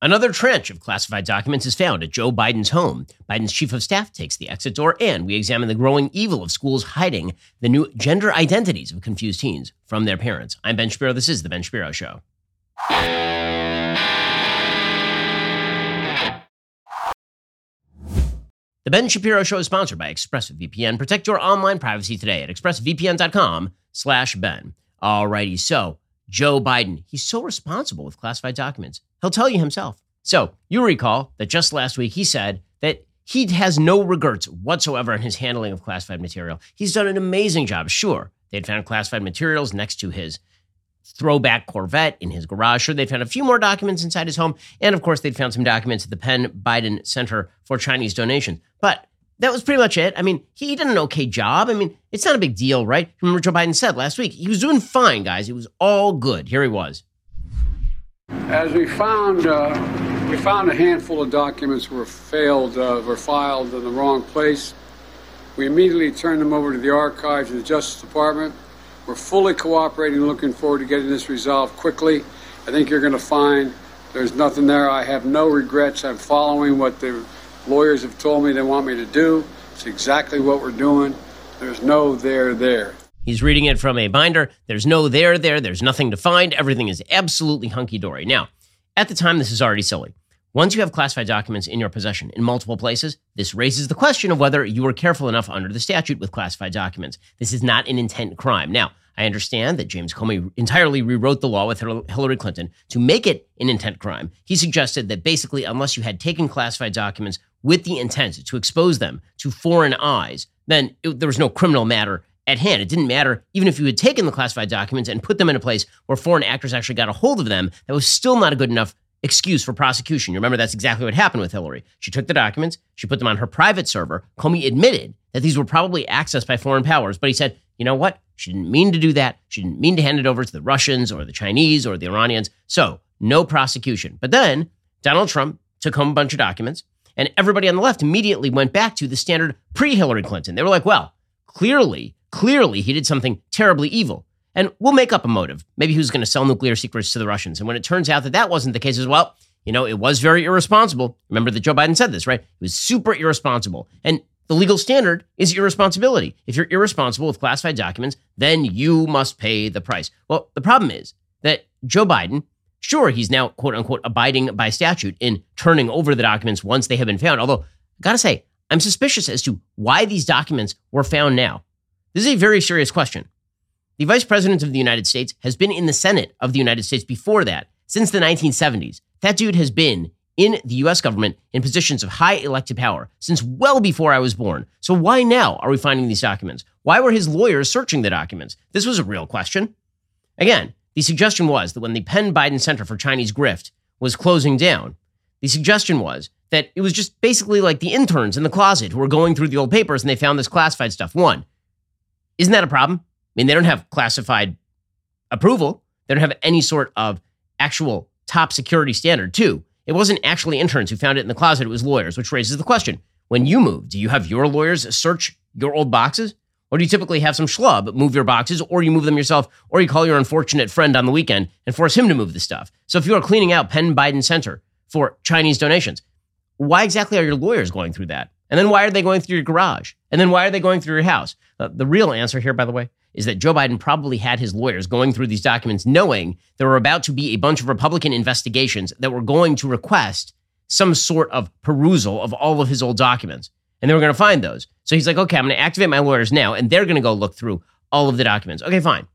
Another tranche of classified documents is found at Joe Biden's home. Biden's chief of staff takes the exit door, and we examine the growing evil of schools hiding the new gender identities of confused teens from their parents. I'm Ben Shapiro. This is The Ben Shapiro Show. The Ben Shapiro Show is sponsored by ExpressVPN. Protect your online privacy today at expressvpn.com/Ben. Alrighty, so Joe Biden, he's so responsible with classified documents. He'll tell you himself. So you recall that just last week he said that he has no regrets whatsoever in his handling of classified material. He's done an amazing job. Sure, they'd found classified materials next to his throwback Corvette in his garage. Sure, they found a few more documents inside his home. And of course, they'd found some documents at the Penn Biden Center for Chinese Donations. But that was pretty much it. I mean, he did an okay job. I mean, it's not a big deal, right? Remember Joe Biden said last week, he was doing fine, guys. It was all good. Here he was. As we found a handful of documents were filed in the wrong place. We immediately turned them over to the archives of the Justice Department. We're fully cooperating and looking forward to getting this resolved quickly. I think you're going to find there's nothing there. I have no regrets. I'm following what the lawyers have told me they want me to do. It's exactly what we're doing. There's no there. He's reading it from a binder. There's no there. There's nothing to find. Everything is absolutely hunky-dory. Now, at the time, this is already silly. Once you have classified documents in your possession in multiple places, this raises the question of whether you were careful enough under the statute with classified documents. This is not an intent crime. Now, I understand that James Comey entirely rewrote the law with Hillary Clinton to make it an intent crime. He suggested that basically, unless you had taken classified documents with the intent to expose them to foreign eyes, then there was no criminal matter at hand. It didn't matter even if you had taken the classified documents and put them in a place where foreign actors actually got a hold of them. That was still not a good enough excuse for prosecution. You remember that's exactly what happened with Hillary. She took the documents, she put them on her private server. Comey admitted that these were probably accessed by foreign powers, but he said, you know what? She didn't mean to do that. She didn't mean to hand it over to the Russians or the Chinese or the Iranians. So no prosecution. But then Donald Trump took home a bunch of documents, and everybody on the left immediately went back to the standard pre-Hillary Clinton. They were like, well, clearly he did something terribly evil. And we'll make up a motive. Maybe he was going to sell nuclear secrets to the Russians. And when it turns out that that wasn't the case as well, it was very irresponsible. Remember that Joe Biden said this, right? It was super irresponsible. And the legal standard is irresponsibility. If you're irresponsible with classified documents, then you must pay the price. Well, the problem is that Joe Biden, sure, he's now, quote unquote, abiding by statute in turning over the documents once they have been found. Although, I gotta say, I'm suspicious as to why these documents were found now. This is a very serious question. The Vice President of the United States has been in the Senate of the United States before that, since the 1970s. That dude has been in the U.S. government in positions of high elected power since well before I was born. So why now are we finding these documents? Why were his lawyers searching the documents? This was a real question. Again, the suggestion was that when the Penn Biden Center for Chinese Grift was closing down, the suggestion was that it was just basically like the interns in the closet who were going through the old papers and they found this classified stuff. One, isn't that a problem? I mean, they don't have classified approval. They don't have any sort of actual top security standard. Two, it wasn't actually interns who found it in the closet. It was lawyers, which raises the question. When you move, do you have your lawyers search your old boxes? Or do you typically have some schlub move your boxes, or you move them yourself, or you call your unfortunate friend on the weekend and force him to move the stuff? So if you are cleaning out Penn Biden Center for Chinese donations, why exactly are your lawyers going through that? And then why are they going through your garage? And then why are they going through your house? The real answer here, by the way, is that Joe Biden probably had his lawyers going through these documents knowing there were about to be a bunch of Republican investigations that were going to request some sort of perusal of all of his old documents. And they were going to find those. So he's like, okay, I'm going to activate my lawyers now, and they're going to go look through all of the documents. Okay, fine.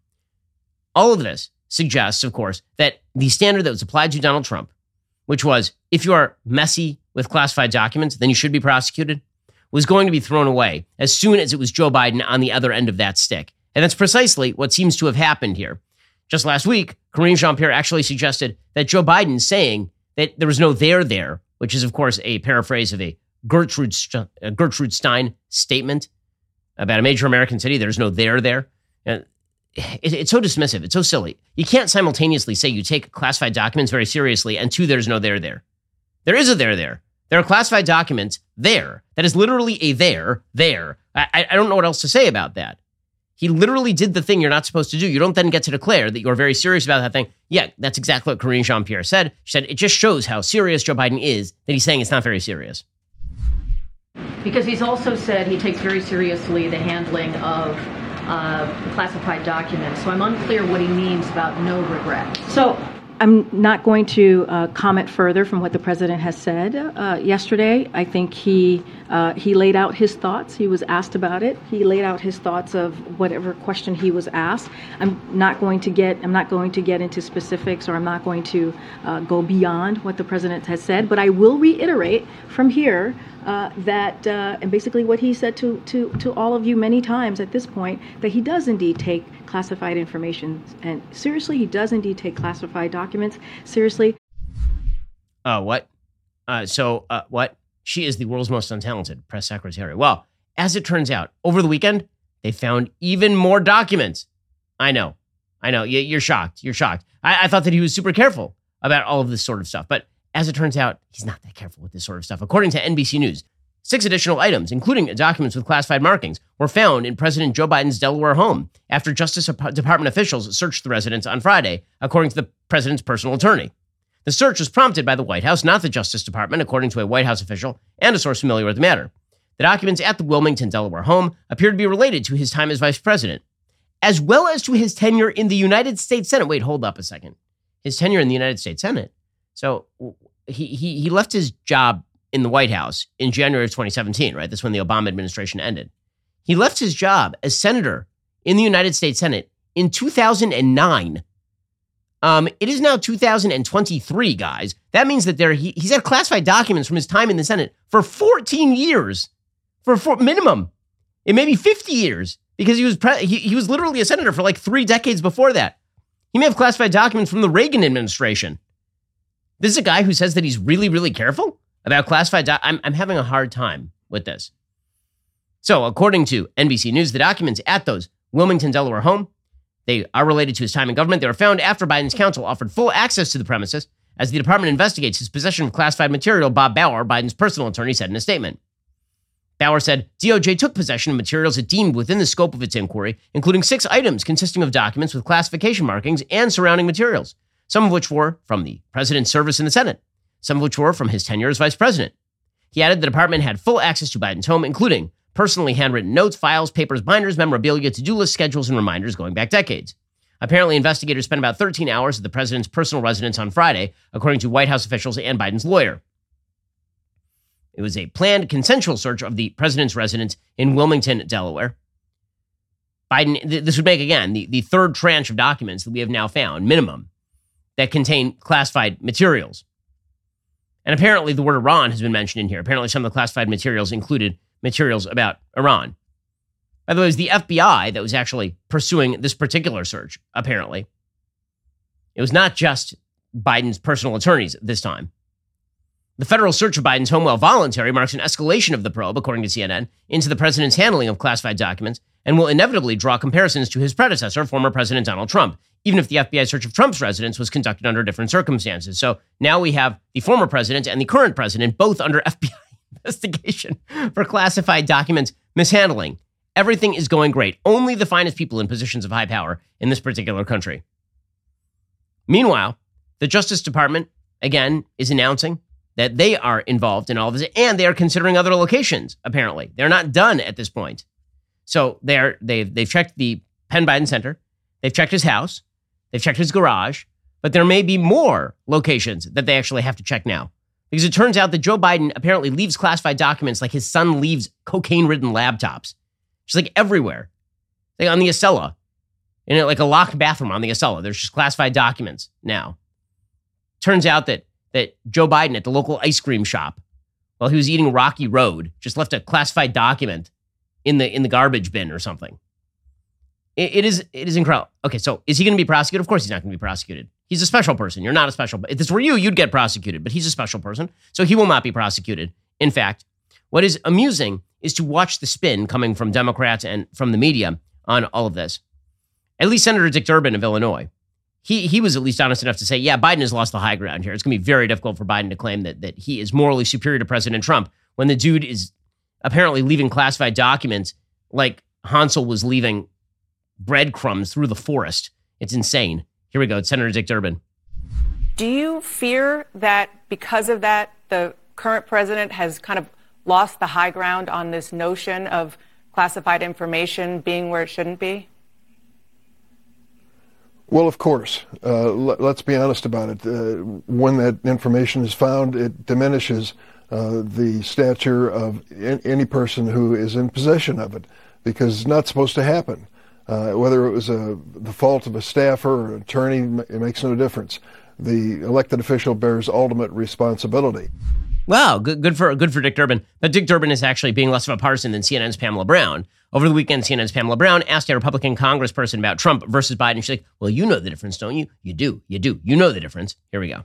All of this suggests, of course, that the standard that was applied to Donald Trump, which was if you are messy with classified documents, then you should be prosecuted, was going to be thrown away as soon as it was Joe Biden on the other end of that stick. And that's precisely what seems to have happened here. Just last week, Karine Jean-Pierre actually suggested that Joe Biden saying that there was no there, which is, of course, a paraphrase of a Gertrude Stein statement about a major American city. There's no there. It's so dismissive. It's so silly. You can't simultaneously say you take classified documents very seriously and two, there's no there. There is a there. There are classified documents there. That is literally a there. I don't know what else to say about that. He literally did the thing you're not supposed to do. You don't then get to declare that you're very serious about that thing. Yeah, that's exactly what Karine Jean-Pierre said. She said it just shows how serious Joe Biden is that he's saying it's not very serious. Because he's also said he takes very seriously the handling of classified documents. So I'm unclear what he means about no regret. So I'm not going to comment further from what the president has said yesterday. I think he laid out his thoughts. He was asked about it. He laid out his thoughts of whatever question he was asked. I'm not going to get into specifics, or I'm not going to go beyond what the president has said. But I will reiterate from here that and basically what he said to all of you many times at this point, that he does indeed take classified information and seriously. He does indeed take classified documents seriously. What? What? She is the world's most untalented press secretary. Well, as it turns out, over the weekend, they found even more documents. I know. You're shocked. I thought that he was super careful about all of this sort of stuff. But as it turns out, he's not that careful with this sort of stuff. According to NBC News, 6 additional items, including documents with classified markings, were found in President Joe Biden's Delaware home after Justice Department officials searched the residence on Friday, according to the president's personal attorney. The search was prompted by the White House, not the Justice Department, according to a White House official and a source familiar with the matter. The documents at the Wilmington, Delaware home appear to be related to his time as vice president, as well as to his tenure in the United States Senate. Wait, hold up a second. His tenure in the United States Senate. So he left his job in the White House in January of 2017, right? That's when the Obama administration ended. He left his job as senator in the United States Senate in 2009. It is now 2023, guys. That means that he's had classified documents from his time in the Senate for 14 years, for minimum. It may be 50 years, because he was literally a senator for like 3 decades before that. He may have classified documents from the Reagan administration. This is a guy who says that he's really, really careful about classified documents. I'm having a hard time with this. So, according to NBC News, the documents at those Wilmington, Delaware home, they are related to his time in government. They were found after Biden's counsel offered full access to the premises as the department investigates his possession of classified material, Bob Bauer, Biden's personal attorney, said in a statement. Bauer said DOJ took possession of materials it deemed within the scope of its inquiry, including 6 items consisting of documents with classification markings and surrounding materials, some of which were from the president's service in the Senate, some of which were from his tenure as vice president. He added the department had full access to Biden's home, including personally handwritten notes, files, papers, binders, memorabilia, to-do lists, schedules, and reminders going back decades. Apparently, investigators spent about 13 hours at the president's personal residence on Friday, according to White House officials and Biden's lawyer. It was a planned consensual search of the president's residence in Wilmington, Delaware. This would make, again, the third tranche of documents that we have now found, minimum, that contain classified materials. And apparently the word Iran has been mentioned in here. Apparently some of the classified materials included materials about Iran. By the way, it was the FBI that was actually pursuing this particular search, apparently. It was not just Biden's personal attorneys this time. The federal search of Biden's home, while voluntary, marks an escalation of the probe, according to CNN, into the president's handling of classified documents, and will inevitably draw comparisons to his predecessor, former President Donald Trump, even if the FBI search of Trump's residence was conducted under different circumstances. So now we have the former president and the current president both under FBI investigation for classified documents mishandling. Everything is going great. Only the finest people in positions of high power in this particular country. Meanwhile, the Justice Department, again, is announcing that they are involved in all of this, and they are considering other locations, apparently. They're not done at this point. So they've checked the Penn Biden Center, they've checked his house, they've checked his garage, but there may be more locations that they actually have to check now. Because it turns out that Joe Biden apparently leaves classified documents like his son leaves cocaine-ridden laptops. Just like everywhere. Like on the Acela. In like a locked bathroom on the Acela. There's just classified documents now. Turns out that Joe Biden at the local ice cream shop, while he was eating Rocky Road, just left a classified document in the garbage bin or something. It is incredible. Okay, so is he going to be prosecuted? Of course he's not going to be prosecuted. He's a special person. You're not a special. If this were you'd get prosecuted, but he's a special person, so he will not be prosecuted. In fact, what is amusing is to watch the spin coming from Democrats and from the media on all of this. At least Senator Dick Durbin of Illinois, he was at least honest enough to say, yeah, Biden has lost the high ground here. It's going to be very difficult for Biden to claim that he is morally superior to President Trump when the dude is apparently leaving classified documents like Hansel was leaving breadcrumbs through the forest. It's insane. Here we go. It's Senator Dick Durbin. Do you fear that because of that, the current president has kind of lost the high ground on this notion of classified information being where it shouldn't be? Well, of course. Let's be honest about it. When that information is found, it diminishes the stature of any person who is in possession of it, because it's not supposed to happen. Whether it was the fault of a staffer or an attorney, it makes no difference. The elected official bears ultimate responsibility. Wow, good for Dick Durbin. But Dick Durbin is actually being less of a partisan than CNN's Pamela Brown. Over the weekend, CNN's Pamela Brown asked a Republican congressperson about Trump versus Biden. She's like, well, you know the difference, don't you? You do. You know the difference. Here we go.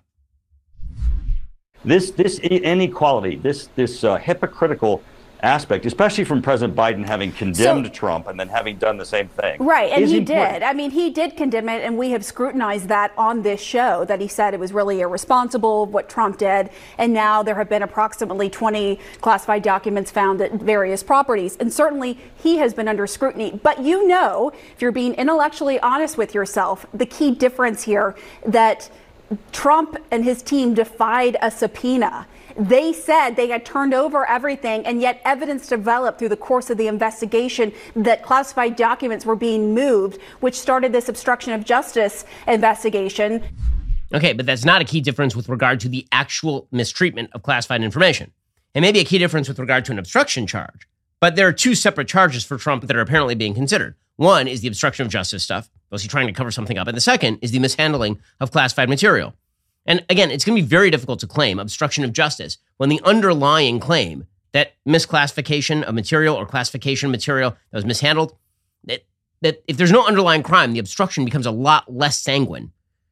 This inequality, this hypocritical aspect, especially from President Biden having condemned Trump and then having done the same thing. Right, and he did. I mean, he did condemn it, and we have scrutinized that on this show, that he said it was really irresponsible what Trump did, and now there have been approximately 20 classified documents found at various properties, and certainly he has been under scrutiny. But you know, if you're being intellectually honest with yourself, the key difference here that Trump and his team defied a subpoena. They said they had turned over everything, and yet evidence developed through the course of the investigation that classified documents were being moved, which started this obstruction of justice investigation. Okay, but that's not a key difference with regard to the actual mistreatment of classified information. It may be a key difference with regard to an obstruction charge, but there are two separate charges for Trump that are apparently being considered. One is the obstruction of justice stuff. Was he trying to cover something up? And the second is the mishandling of classified material. And again, it's going to be very difficult to claim obstruction of justice when the underlying claim that misclassification of material or classification of material that was mishandled, that if there's no underlying crime, the obstruction becomes a lot less sanguine.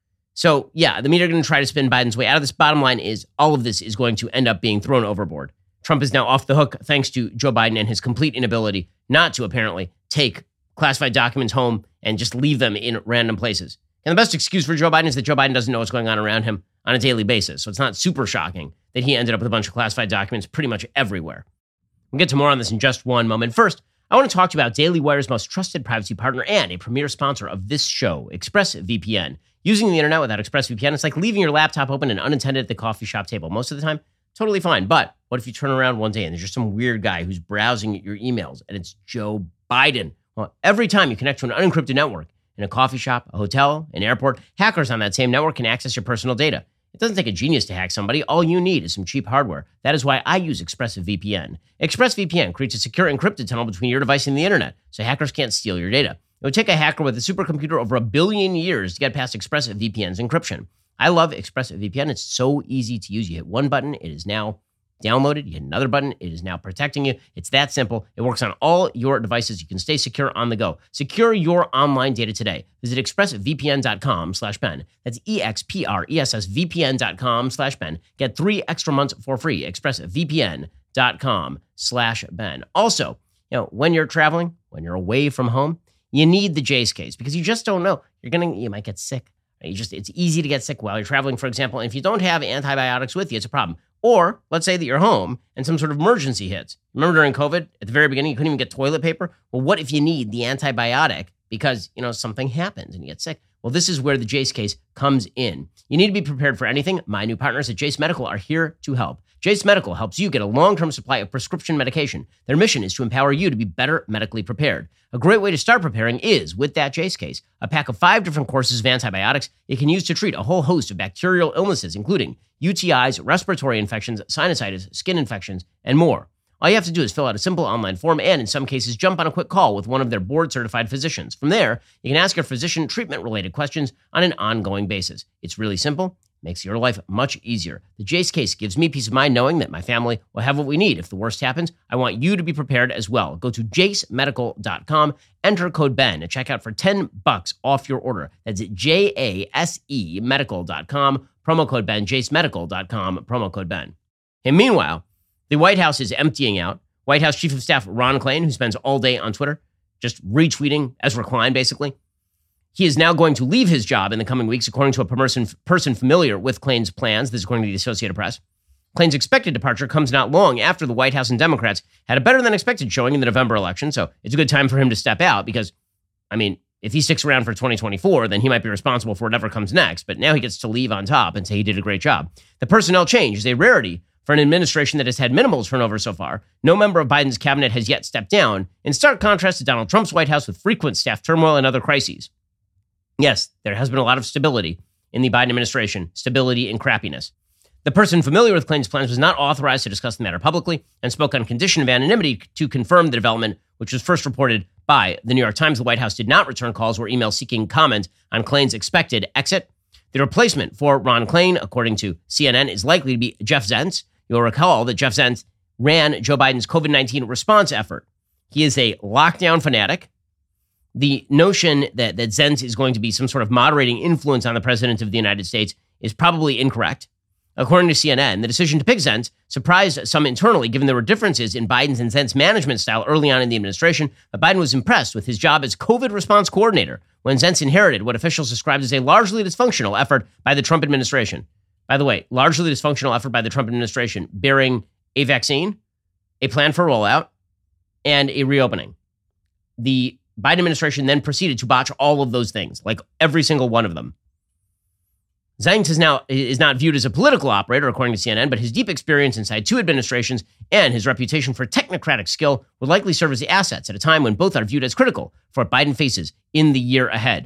So yeah, the media are going to try to spin Biden's way out of this. Bottom line is all of this is going to end up being thrown overboard. Trump is now off the hook thanks to Joe Biden and his complete inability not to apparently take classified documents home and just leave them in random places. And the best excuse for Joe Biden is that Joe Biden doesn't know what's going on around him on a daily basis. So it's not super shocking that he ended up with a bunch of classified documents pretty much everywhere. We'll get to more on this in just one moment. First, I want to talk to you about Daily Wire's most trusted privacy partner and a premier sponsor of this show, ExpressVPN. Using the internet without ExpressVPN, it's like leaving your laptop open and unattended at the coffee shop table. Most of the time, totally fine. But what if you turn around one day and there's just some weird guy who's browsing your emails and it's Joe Biden? Well, every time you connect to an unencrypted network, in a coffee shop, a hotel, an airport, hackers on that same network can access your personal data. It doesn't take a genius to hack somebody. All you need is some cheap hardware. That is why I use ExpressVPN. ExpressVPN creates a secure encrypted tunnel between your device and the internet, so hackers can't steal your data. It would take a hacker with a supercomputer over 1 billion years to get past ExpressVPN's encryption. I love ExpressVPN. It's so easy to use. You hit one button, it is now downloaded. You hit another button, it is now protecting you. It's that simple. It works on all your devices. You can stay secure on the go. Secure your online data today. Visit expressvpn.com/Ben. That's expressvpn.com/Ben. Get 3 extra months for free. expressvpn.com/Ben. Also, when you're traveling, when you're away from home, you need the Jase case because you just don't know. You might get sick. It's easy to get sick while you're traveling, for example. And if you don't have antibiotics with you, it's a problem. Or let's say that you're home and some sort of emergency hits. Remember during COVID, at the very beginning, you couldn't even get toilet paper? Well, what if you need the antibiotic because, something happens and you get sick? Well, this is where the Jase case comes in. You need to be prepared for anything. My new partners at Jase Medical are here to help. Jase Medical helps you get a long-term supply of prescription medication. Their mission is to empower you to be better medically prepared. A great way to start preparing is with that Jase case, a pack of 5 different courses of antibiotics you can use to treat a whole host of bacterial illnesses, including UTIs, respiratory infections, sinusitis, skin infections, and more. All you have to do is fill out a simple online form and, in some cases, jump on a quick call with one of their board-certified physicians. From there, you can ask your physician treatment-related questions on an ongoing basis. It's really simple. Makes your life much easier. The Jase case gives me peace of mind knowing that my family will have what we need. If the worst happens, I want you to be prepared as well. Go to jasemedical.com, enter code Ben at checkout for $10 off your order. That's at jasemedical.com, promo code Ben, jasemedical.com, promo code Ben. And meanwhile, the White House is emptying out. White House Chief of Staff Ron Klain, who spends all day on Twitter, just retweeting Ezra Klein, basically. He is now going to leave his job in the coming weeks, according to a person familiar with Klain's plans. This is according to the Associated Press. Klain's expected departure comes not long after the White House and Democrats had a better than expected showing in the November election. So it's a good time for him to step out because, if he sticks around for 2024, then he might be responsible for whatever comes next. But now he gets to leave on top and say he did a great job. The personnel change is a rarity for an administration that has had minimal turnover so far. No member of Biden's cabinet has yet stepped down, in stark contrast to Donald Trump's White House with frequent staff turmoil and other crises. Yes, there has been a lot of stability in the Biden administration, stability and crappiness. The person familiar with Clinton's plans was not authorized to discuss the matter publicly and spoke on condition of anonymity to confirm the development, which was first reported by the New York Times. The White House did not return calls or emails seeking comment on Klain's expected exit. The replacement for Ron Klain, according to CNN, is likely to be Jeff Zients. You'll recall that Jeff Zients ran Joe Biden's COVID-19 response effort. He is a lockdown fanatic. The notion that Zients is going to be some sort of moderating influence on the president of the United States is probably incorrect. According to CNN, the decision to pick Zients surprised some internally, given there were differences in Biden's and Zients' management style early on in the administration, but Biden was impressed with his job as COVID response coordinator when Zients inherited what officials described as a largely dysfunctional effort by the Trump administration. By the way, largely dysfunctional effort by the Trump administration, bearing a vaccine, a plan for rollout, and a reopening. The Biden administration then proceeded to botch all of those things, like every single one of them. Zients is not viewed as a political operator, according to CNN, but his deep experience inside two administrations and his reputation for technocratic skill would likely serve as assets at a time when both are viewed as critical for what Biden faces in the year ahead.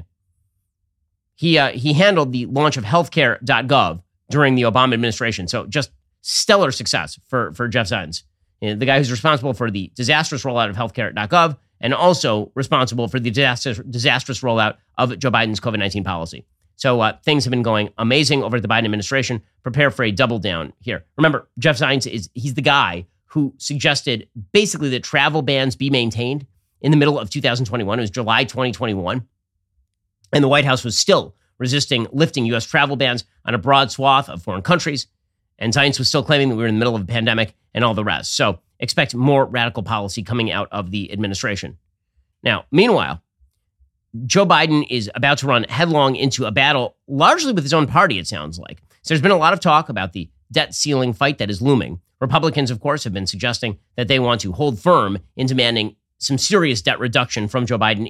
He handled the launch of healthcare.gov during the Obama administration, so just stellar success for Jeff Zients, the guy who's responsible for the disastrous rollout of healthcare.gov and also responsible for the disastrous rollout of Joe Biden's COVID-19 policy. So things have been going amazing over the Biden administration. Prepare for a double down here. Remember, Jeff Zients he's the guy who suggested basically that travel bans be maintained in the middle of 2021. It was July 2021. And the White House was still resisting lifting U.S. travel bans on a broad swath of foreign countries. And Zients was still claiming that we were in the middle of a pandemic and all the rest. So expect more radical policy coming out of the administration. Now, meanwhile, Joe Biden is about to run headlong into a battle, largely with his own party, it sounds like. So there's been a lot of talk about the debt ceiling fight that is looming. Republicans, of course, have been suggesting that they want to hold firm in demanding some serious debt reduction from Joe Biden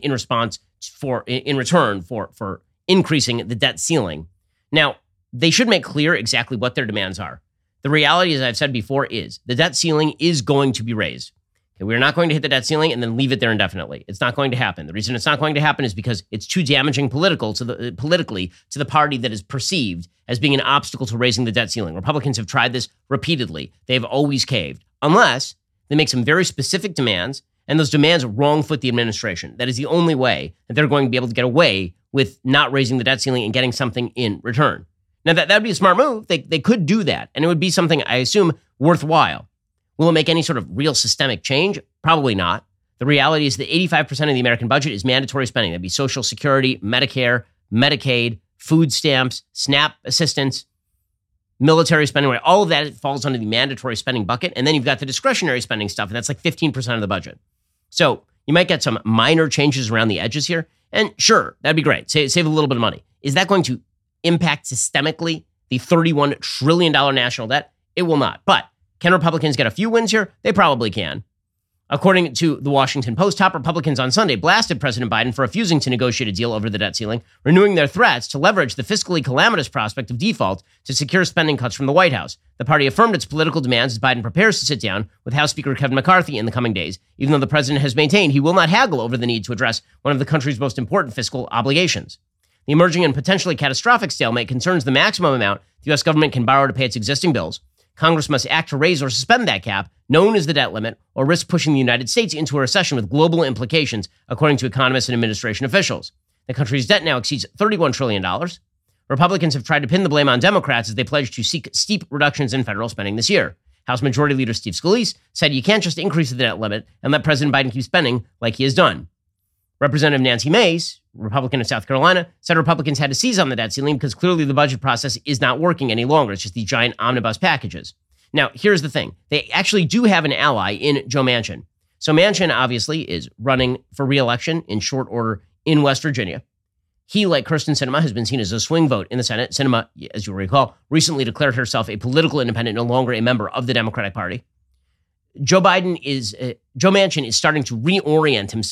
in return for increasing the debt ceiling. Now, they should make clear exactly what their demands are. The reality, as I've said before, is the debt ceiling is going to be raised. Okay, we're not going to hit the debt ceiling and then leave it there indefinitely. It's not going to happen. The reason it's not going to happen is because it's too damaging politically to the party that is perceived as being an obstacle to raising the debt ceiling. Republicans have tried this repeatedly. They've always caved, unless they make some very specific demands, and those demands wrong-foot the administration. That is the only way that they're going to be able to get away with not raising the debt ceiling and getting something in return. Now, that would be a smart move. They could do that, and it would be something, I assume, worthwhile. Will it make any sort of real systemic change? Probably not. The reality is that 85% of the American budget is mandatory spending. That'd be Social Security, Medicare, Medicaid, food stamps, SNAP assistance, military spending. All of that falls under the mandatory spending bucket. And then you've got the discretionary spending stuff, and that's like 15% of the budget. So you might get some minor changes around the edges here. And sure, that'd be great. Save a little bit of money. Is that going to impact systemically the $31 trillion national debt? It will not. But can Republicans get a few wins here? They probably can. According to the Washington Post, top Republicans on Sunday blasted President Biden for refusing to negotiate a deal over the debt ceiling, renewing their threats to leverage the fiscally calamitous prospect of default to secure spending cuts from the White House. The party affirmed its political demands as Biden prepares to sit down with House Speaker Kevin McCarthy in the coming days, even though the president has maintained he will not haggle over the need to address one of the country's most important fiscal obligations. The emerging and potentially catastrophic stalemate concerns the maximum amount the U.S. government can borrow to pay its existing bills. Congress must act to raise or suspend that cap, known as the debt limit, or risk pushing the United States into a recession with global implications, according to economists and administration officials. The country's debt now exceeds $31 trillion. Republicans have tried to pin the blame on Democrats as they pledge to seek steep reductions in federal spending this year. House Majority Leader Steve Scalise said you can't just increase the debt limit and let President Biden keep spending like he has done. Representative Nancy Mace, Republican of South Carolina, said Republicans had to seize on the debt ceiling because clearly the budget process is not working any longer. It's just these giant omnibus packages. Now, here's the thing. They actually do have an ally in Joe Manchin. So Manchin obviously is running for re-election in short order in West Virginia. He, like Kyrsten Sinema, has been seen as a swing vote in the Senate. Sinema, as you'll recall, recently declared herself a political independent, no longer a member of the Democratic Party. Joe Manchin is starting to reorient himself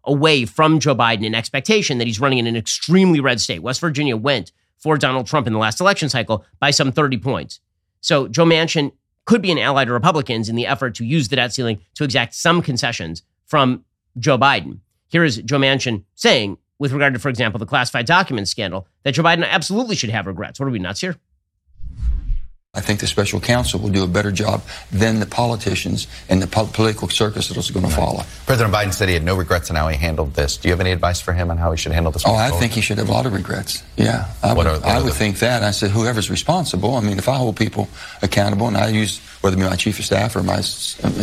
away from Joe Biden in expectation that he's running in an extremely red state. West Virginia went for Donald Trump in the last election cycle by some 30 points. So Joe Manchin could be an ally to Republicans in the effort to use the debt ceiling to exact some concessions from Joe Biden. Here is Joe Manchin saying, with regard to, for example, the classified documents scandal, that Joe Biden absolutely should have regrets. What are we, nuts here? I think the special counsel will do a better job than the politicians and the political circus that is going to follow. President Biden said he had no regrets on how he handled this. Do you have any advice for him on how he should handle this? Oh, I think he should have a lot of regrets. Yeah, I would think that. I said, whoever's responsible. I mean, if I hold people accountable, and I use whether it be my chief of staff or my staff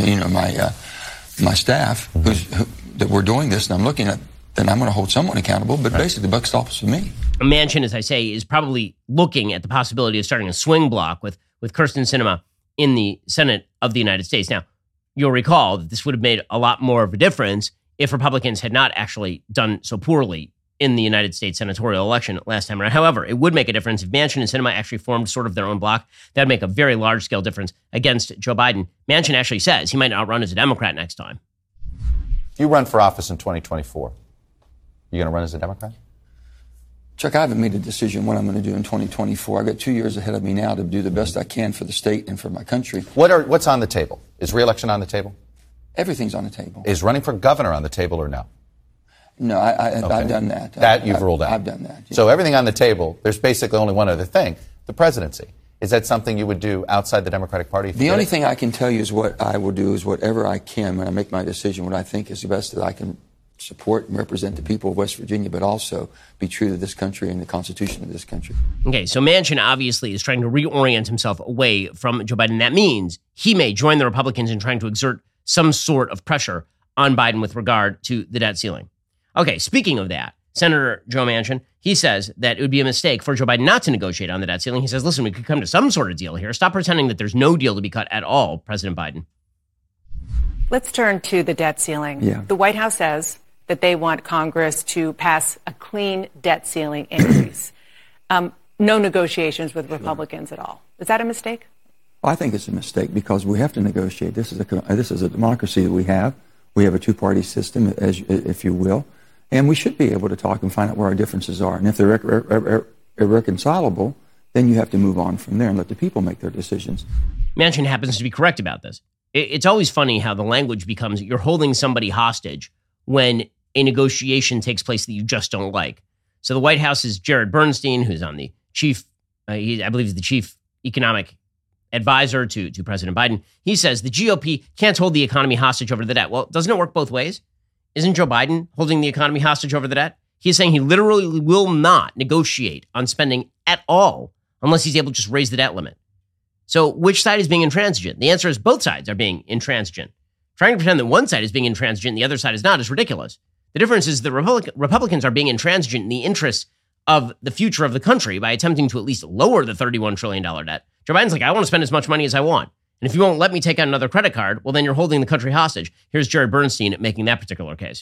that we're doing this, and I'm looking at, then I'm going to hold someone accountable. But basically, the buck stops with me. Manchin, as I say, is probably looking at the possibility of starting a swing block with Kyrsten Sinema in the Senate of the United States. Now, you'll recall that this would have made a lot more of a difference if Republicans had not actually done so poorly in the United States senatorial election last time around. However, it would make a difference if Manchin and Sinema actually formed sort of their own block. That would make a very large-scale difference against Joe Biden. Manchin actually says he might not run as a Democrat next time. If you run for office in 2024, you going to run as a Democrat? Chuck, I haven't made a decision what I'm going to do in 2024. I've got 2 years ahead of me now to do the best I can for the state and for my country. What's on the table? Is re-election on the table? Everything's on the table. Is running for governor on the table or no? No, I've done that. You've ruled out? I've done that. Yeah. So everything on the table, there's basically only one other thing, the presidency. Is that something you would do outside the Democratic Party? The only thing I can tell you is what I will do is whatever I can when I make my decision, what I think is the best that I can support and represent the people of West Virginia, but also be true to this country and the Constitution of this country. Okay, so Manchin obviously is trying to reorient himself away from Joe Biden. That means he may join the Republicans in trying to exert some sort of pressure on Biden with regard to the debt ceiling. Okay, speaking of that, Senator Joe Manchin, he says that it would be a mistake for Joe Biden not to negotiate on the debt ceiling. He says, listen, we could come to some sort of deal here. Stop pretending that there's no deal to be cut at all, President Biden. Let's turn to the debt ceiling. Yeah. The White House says that they want Congress to pass a clean debt ceiling increase. No negotiations with Republicans at all. Is that a mistake? I think it's a mistake because we have to negotiate. This is a democracy that we have. We have a two-party system, if you will, and we should be able to talk and find out where our differences are. And if they're irreconcilable, then you have to move on from there and let the people make their decisions. Manchin happens to be correct about this. It's always funny how the language becomes you're holding somebody hostage when a negotiation takes place that you just don't like. So the White House's Jared Bernstein, who's on the chief, I believe is the chief economic advisor to President Biden, he says the GOP can't hold the economy hostage over the debt. Well, doesn't it work both ways? Isn't Joe Biden holding the economy hostage over the debt? He's saying he literally will not negotiate on spending at all unless he's able to just raise the debt limit. So which side is being intransigent? The answer is both sides are being intransigent. Trying to pretend that one side is being intransigent and the other side is not is ridiculous. The difference is the Republicans are being intransigent in the interests of the future of the country by attempting to at least lower the $31 trillion debt. Joe Biden's like, I want to spend as much money as I want. And if you won't let me take out another credit card, well, then you're holding the country hostage. Here's Jared Bernstein making that particular case.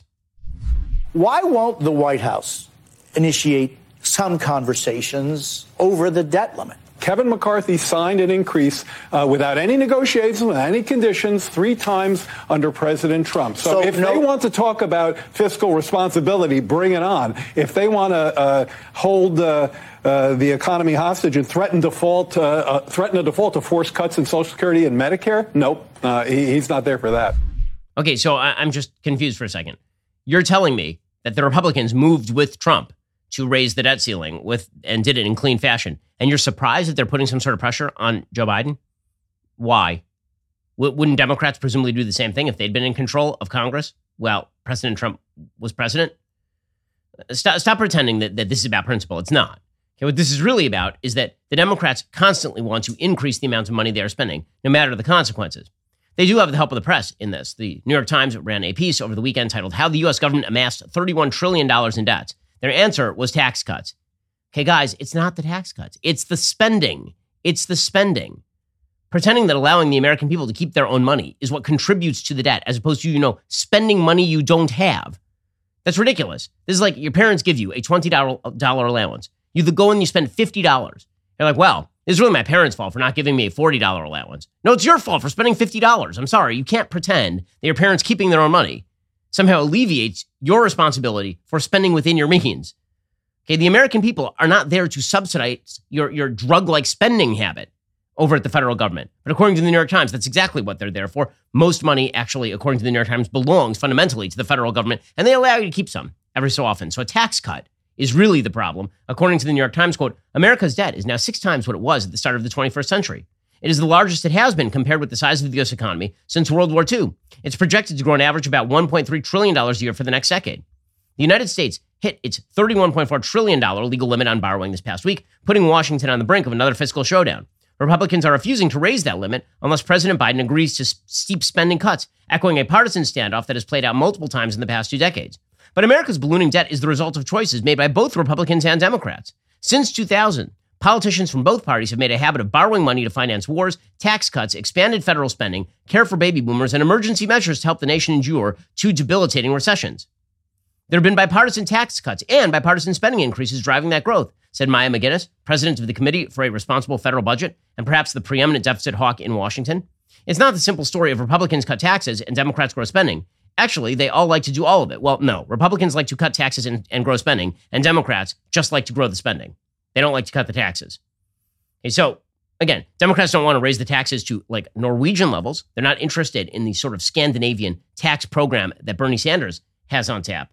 Why won't the White House initiate some conversations over the debt limit? Kevin McCarthy signed an increase without any negotiations, without any conditions, 3 times under President Trump. So if they want to talk about fiscal responsibility, bring it on. If they want to hold the economy hostage and threaten a default to force cuts in Social Security and Medicare, nope, he's not there for that. Okay, so I'm just confused for a second. You're telling me that the Republicans moved with Trump to raise the debt ceiling and did it in clean fashion. And you're surprised that they're putting some sort of pressure on Joe Biden? Why? Wouldn't Democrats presumably do the same thing if they'd been in control of Congress? Well, President Trump was president. Stop pretending that this is about principle. It's not. Okay, what this is really about is that the Democrats constantly want to increase the amount of money they are spending, no matter the consequences. They do have the help of the press in this. The New York Times ran a piece over the weekend titled How the U.S. Government Amassed $31 trillion in Debts. Their answer was tax cuts. Okay, guys, it's not the tax cuts. It's the spending. It's the spending. Pretending that allowing the American people to keep their own money is what contributes to the debt, as opposed to, spending money you don't have. That's ridiculous. This is like your parents give you a $20 allowance. You go and you spend $50. You're like, well, it's really my parents' fault for not giving me a $40 allowance. No, it's your fault for spending $50. I'm sorry. You can't pretend that your parents keeping their own money somehow alleviates your responsibility for spending within your means. Okay, the American people are not there to subsidize your drug-like spending habit over at the federal government. But according to the New York Times, that's exactly what they're there for. Most money, actually, according to the New York Times, belongs fundamentally to the federal government, and they allow you to keep some every so often. So a tax cut is really the problem. According to the New York Times, quote, America's debt is now 6 times what it was at the start of the 21st century. It is the largest it has been compared with the size of the U.S. economy since World War II. It's projected to grow on average about $1.3 trillion a year for the next decade. The United States hit its $31.4 trillion legal limit on borrowing this past week, putting Washington on the brink of another fiscal showdown. Republicans are refusing to raise that limit unless President Biden agrees to steep spending cuts, echoing a partisan standoff that has played out multiple times in the past 2 decades. But America's ballooning debt is the result of choices made by both Republicans and Democrats. Since 2000, politicians from both parties have made a habit of borrowing money to finance wars, tax cuts, expanded federal spending, care for baby boomers, and emergency measures to help the nation endure 2 debilitating recessions. There have been bipartisan tax cuts and bipartisan spending increases driving that growth, said Maya McGuinness, president of the Committee for a Responsible Federal Budget and perhaps the preeminent deficit hawk in Washington. It's not the simple story of Republicans cut taxes and Democrats grow spending. Actually, they all like to do all of it. Well, no, Republicans like to cut taxes and grow spending, and Democrats just like to grow the spending. They don't like to cut the taxes. Okay, so again, Democrats don't want to raise the taxes to like Norwegian levels. They're not interested in the sort of Scandinavian tax program that Bernie Sanders has on tap.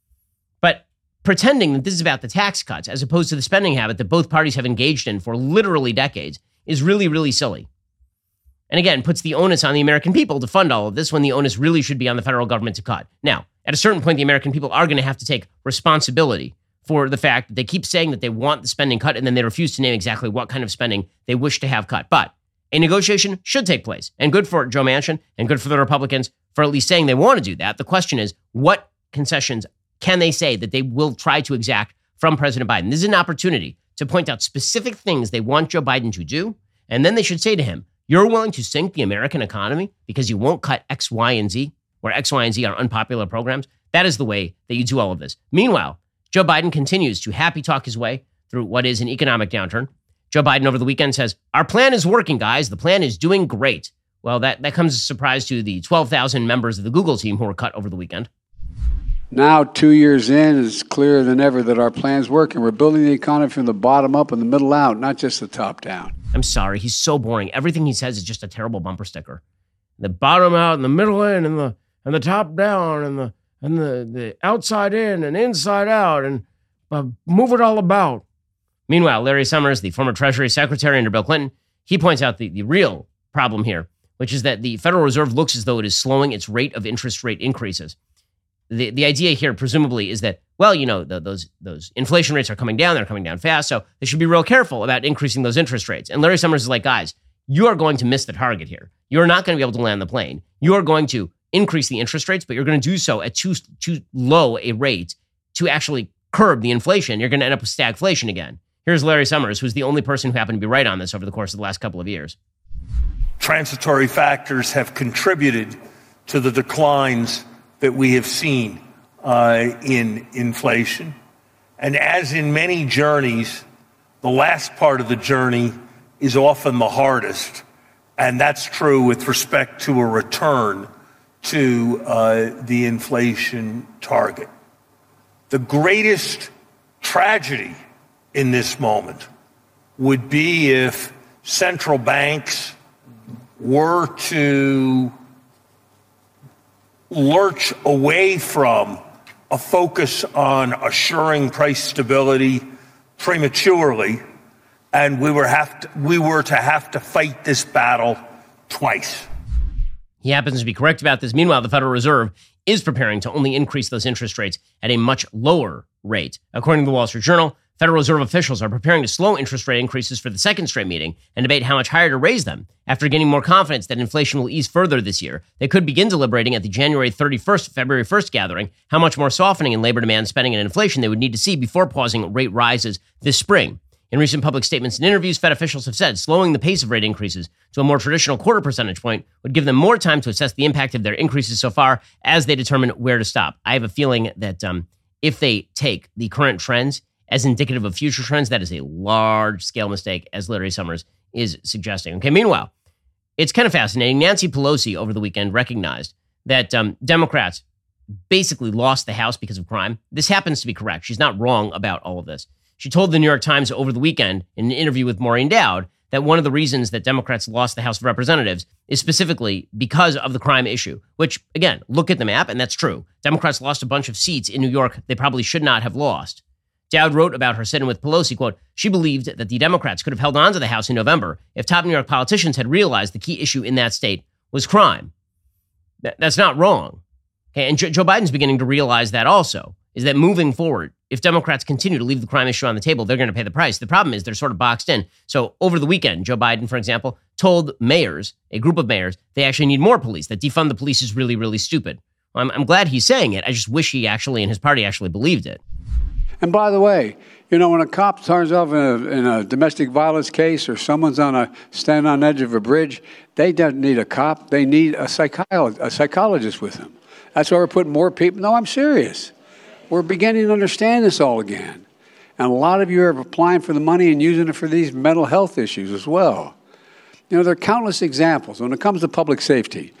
But pretending that this is about the tax cuts as opposed to the spending habit that both parties have engaged in for literally decades is really, really silly. And again, puts the onus on the American people to fund all of this when the onus really should be on the federal government to cut. Now, at a certain point, the American people are going to have to take responsibility for the fact that they keep saying that they want the spending cut and then they refuse to name exactly what kind of spending they wish to have cut. But a negotiation should take place, and good for Joe Manchin and good for the Republicans for at least saying they want to do that. The question is, what concessions can they say that they will try to exact from President Biden? This is an opportunity to point out specific things they want Joe Biden to do, and then they should say to him, you're willing to sink the American economy because you won't cut X, Y, and Z, where X, Y, and Z are unpopular programs? That is the way that you do all of this. Meanwhile, Joe Biden continues to happy talk his way through what is an economic downturn. Joe Biden over the weekend says, our plan is working, guys. The plan is doing great. Well, that comes as a surprise to the 12,000 members of the Google team who were cut over the weekend. Now, 2 years in, it's clearer than ever that our plan's working. We're building the economy from the bottom up and the middle out, not just the top down. I'm sorry, he's so boring. Everything he says is just a terrible bumper sticker. The bottom out and the middle in and the top down and the outside in and inside out and move it all about. Meanwhile, Larry Summers, the former Treasury Secretary under Bill Clinton, he points out the real problem here, which is that the Federal Reserve looks as though it is slowing its rate of interest rate increases. The idea here, presumably, is that, well, you know, those inflation rates are coming down. They're coming down fast. So they should be real careful about increasing those interest rates. And Larry Summers is like, guys, you are going to miss the target here. You're not going to be able to land the plane. You are going to increase the interest rates, but you're going to do so at too low a rate to actually curb the inflation. You're going to end up with stagflation again. Here's Larry Summers, who's the only person who happened to be right on this over the course of the last couple of years. Transitory factors have contributed to the declines that we have seen in inflation. And as in many journeys, the last part of the journey is often the hardest. And that's true with respect to a return to the inflation target. The greatest tragedy in this moment would be if central banks were to lurch away from a focus on assuring price stability prematurely, and we were to have to fight this battle twice. He happens to be correct about this. Meanwhile, the Federal Reserve is preparing to only increase those interest rates at a much lower rate. According to the Wall Street Journal, Federal Reserve officials are preparing to slow interest rate increases for the second straight meeting and debate how much higher to raise them. After gaining more confidence that inflation will ease further this year, they could begin deliberating at the January 31st, February 1st gathering how much more softening in labor demand, spending, and inflation they would need to see before pausing rate rises this spring. In recent public statements and interviews, Fed officials have said slowing the pace of rate increases to a more traditional quarter percentage point would give them more time to assess the impact of their increases so far as they determine where to stop. I have a feeling that if they take the current trends as indicative of future trends, that is a large-scale mistake, as Larry Summers is suggesting. Okay, meanwhile, it's kind of fascinating. Nancy Pelosi over the weekend recognized that Democrats basically lost the House because of crime. This happens to be correct. She's not wrong about all of this. She told the New York Times over the weekend in an interview with Maureen Dowd that one of the reasons that Democrats lost the House of Representatives is specifically because of the crime issue, which, again, look at the map, and that's true. Democrats lost a bunch of seats in New York they probably should not have lost. Dowd wrote about her sit-in with Pelosi, quote, she believed that the Democrats could have held on to the House in November if top New York politicians had realized the key issue in that state was crime. That's not wrong. Okay, and Joe Biden's beginning to realize that also, is that moving forward, if Democrats continue to leave the crime issue on the table, they're going to pay the price. The problem is they're sort of boxed in. So over the weekend, Joe Biden, for example, told mayors, a group of mayors, they actually need more police, that defund the police is really, really stupid. Well, I'm glad he's saying it. I just wish he actually and his party actually believed it. And by the way, you know, when a cop turns up in a domestic violence case or someone's standing on the edge of a bridge, they don't need a cop. They need a psychologist with them. That's why we're putting more people. No, I'm serious. We're beginning to understand this all again. And a lot of you are applying for the money and using it for these mental health issues as well. You know, there are countless examples. When it comes to public safety,